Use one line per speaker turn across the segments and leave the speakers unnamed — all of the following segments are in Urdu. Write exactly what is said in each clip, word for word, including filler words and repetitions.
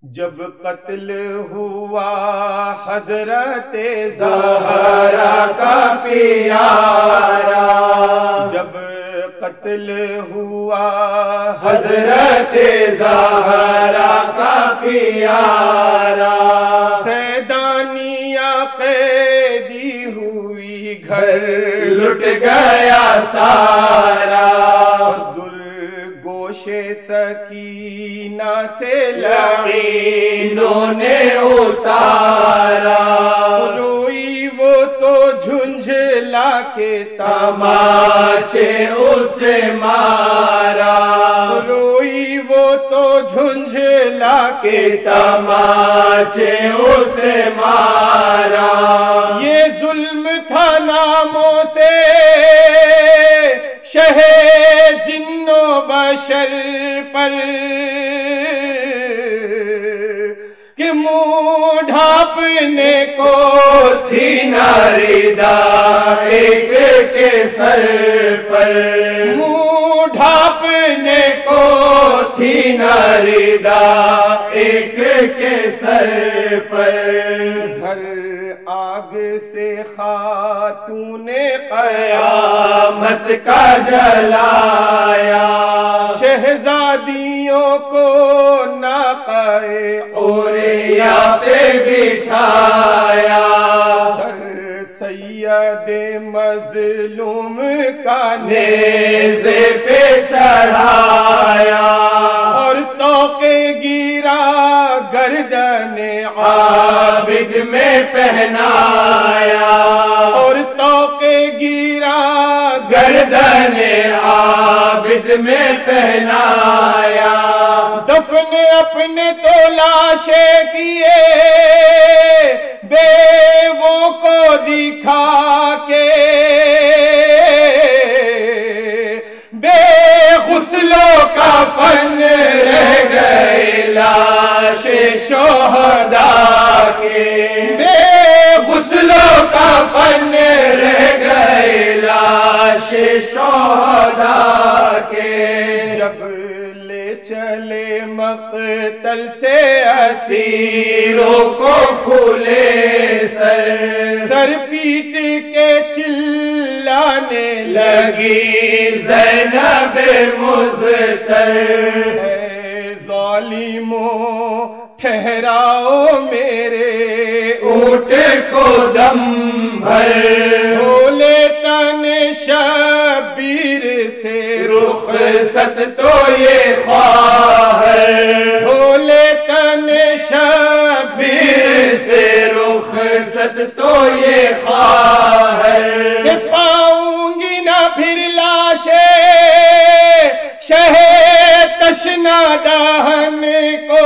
جب قتل ہوا حضرت زہرا کا پیارا، جب قتل ہوا حضرت زہرا کا پیارا، سیدانیہ قیدی ہوئی، گھر لٹ گیا سارا، گوش سکینہ سے لعینوں نے اتارا، روئی وہ تو جھنجھلا کے تماچے اسے مارا، روئی وہ تو جھنجھلا کے تماچے اسے مارا، یہ ظلم تھا ناموں سے شہ جن و بشر پر، کہ منہ ڈھانپنے کو تھی نہ ردا ایک کے سر پر، منہ ڈھانپنے کو تھی نہ ردا ایک کے سر پر، گھر آگ سے خاتون قیامت کا جلایا، شہزادیوں کو ناقہ اوریا پہ بٹھایا، سر سید مظلوم کا نیزے پہ چڑھایا، اور توقے گیرا گردن عابد میں پہنایا، اور توقے گیرا گردن عابد میں پہنایا، دفن اپنے تو لاشیں کیے بیووں کو دکھا کے، بے غسلوں کا فن رہ گئے لاش شہداء کے، بے غسلوں کا فن رہ گئے لاش شہداء کے، جب لے چلے مقتل سے اسیروں کو کھلے سر، سر پیٹ کے چلانے لگی زینب مضطر، اے ظالموں ٹھہراؤ میرے اونٹ کو دم بھر، بھولے تن شبیر سے رخصت تو یہ خواہر، بھولے تن شبیر سے رخصت تو یہ خواہر، کہ پاؤں گی نہ پھر لاشیں شہ تشنا دہن کو،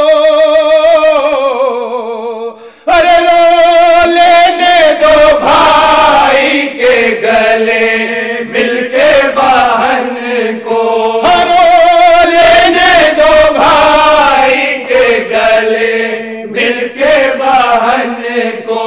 ارے رو لینے دو بھائی کے گلے مل کے بہن کو، رو لینے دو بھائی کے گلے مل کے بہن کو،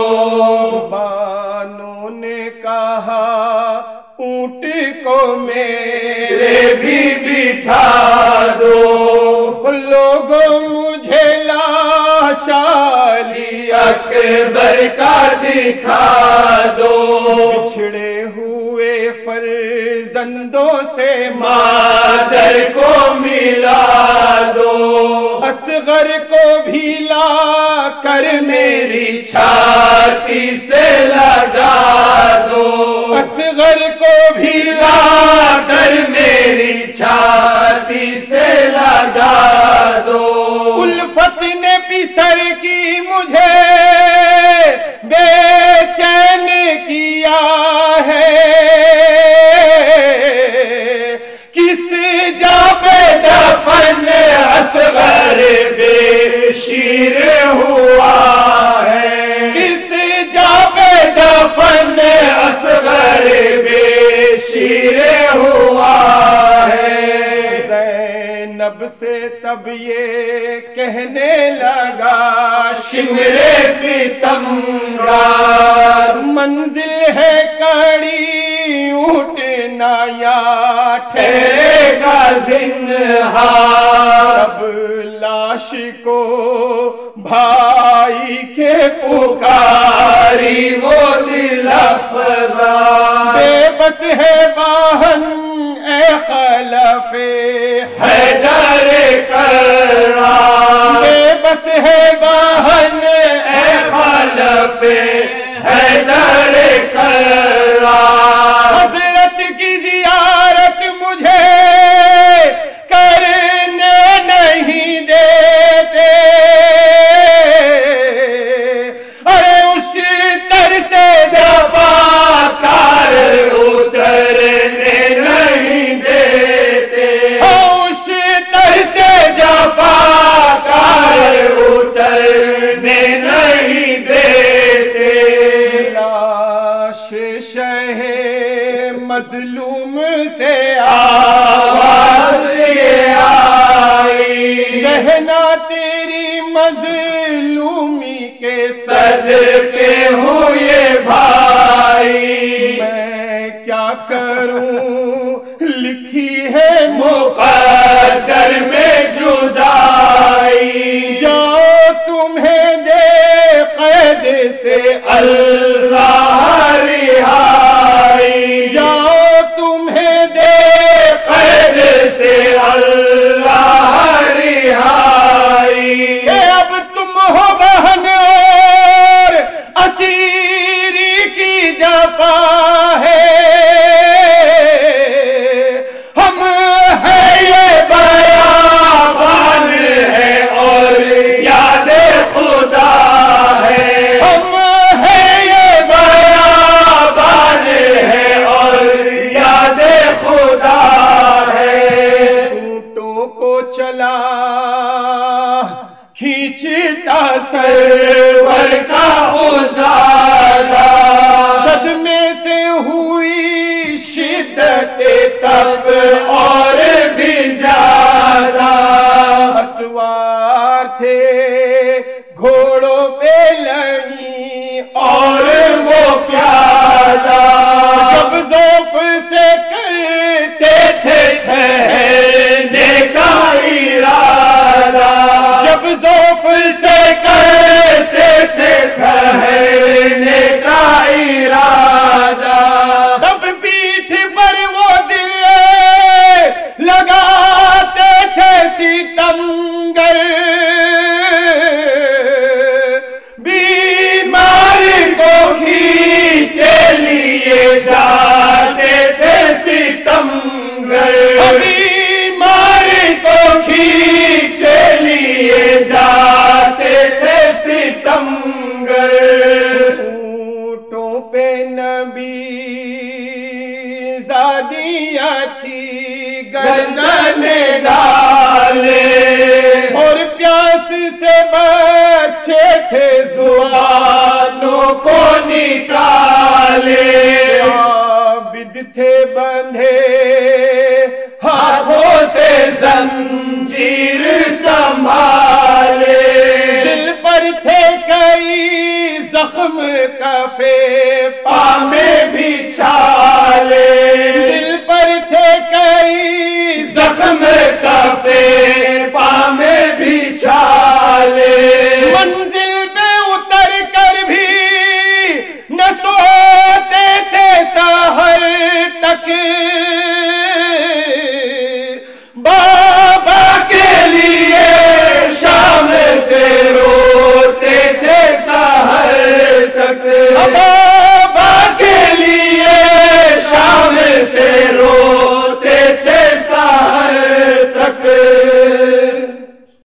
بانوں نے کہا اونٹ کو میرے بھی بٹھا دو، لوگوں مجھے لاش علی اکبر کا دکھا دو، بچھڑے ہوئے فرزندوں سے مادر کو ملا دو، اصغر کو بھی لا کر میری چھاتی سے لگا دو، اصغر کو بھی لا کر میری چھاتی سے لگا دو، الفت نے پسر کی مجھے بے چین کیا ہے، کس جا پہ دفن اصغر بے شیر ہوا ہے، کس جا پہ دفن اصغر بے شیر ہوا ہے، زینب سے تب یہ کہنے لگا شمر ستمگار، منزل ہے کڑی اٹھنا یا ٹھہرے گا زندہار، اب لاش لاش کو بھائی کے پکاری وہ دل افغان، بے بس ہے واہن اے خلف حیدر کرام، بے بس ہے واہن اے خلف حیدر کرام، حضرت کی زیارت مجھے کرنے نہیں دیتے، ارے اس در سے جفاکار اترنے نہیں دیتے، اس در سے جفاکار اترنے نہیں دیتے، لاش شہ مظلوم سے آواز یہ آئی، بہنا تیری مظلومی کے صدقے ہوں یہ بھائی، میں کیا کروں لکھی ہے مقدر میں جدائی، جاؤ تمہیں دے قید سے اللہ رہائی، جاؤ تمہیں دے قید سے اللہ رہائی، کہ اب تم ہو بہن اور اسیری کی جفا ہے، ہم ہے یہ بیابان ہے اور یاد خدا ہے، ہم ہے یہ بیابان ہے اور یاد خدا ہے، اونٹوں کو چلا کھینچتا سرور کا ازادہ، صدمے سے ہوئی شدت تب اور بھی زیادہ، اسوار تھے گھوڑوں پہ لئی اور وہ پیادہ، جب ذوف سے کرتے تھے ٹھہرنے کا ارادہ، جب ذوف سے کرتے تھے ٹھہرنے کا ارادہ، تب پیٹھ پر وہ دل لگاتے تھے ستمگر، بیمار کو کھینچے لیے جاتے تھے ستمگر، بیمار کو کھینچے لیے جاتے تھے ستمگر، اونٹوں پہ نبی زادیاں تھی گردن ڈالے، اور پیاس سے بچے تھے زبانوں کو نکالے، عابد تھے بندھے ہاتھوں سے زنجیر سنبھالے، دل پر تھے کئی زخم کفے